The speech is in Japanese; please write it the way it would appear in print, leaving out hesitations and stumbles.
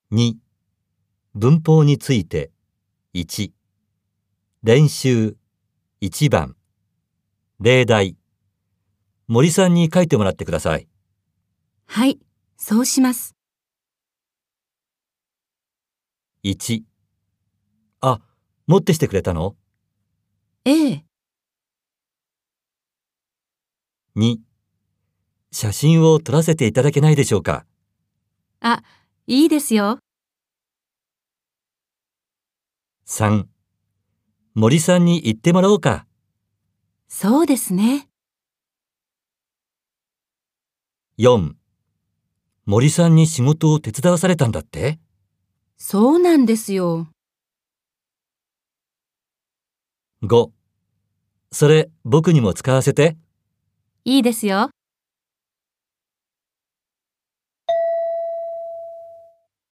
2、文法について。1、練習。1番。例題。森さんに書いてもらってください。 はい、そうします。 1、あ、持ってきてくれたの？ ええ、 2、写真を撮らせていただけないでしょうか？ あ、いいですよ。 3、森さんに言ってもらおうか。 そうですね。 4、森さんに仕事を手伝わされたんだって？ そうなんですよ。 5、それ僕にも使わせて。 いいですよ。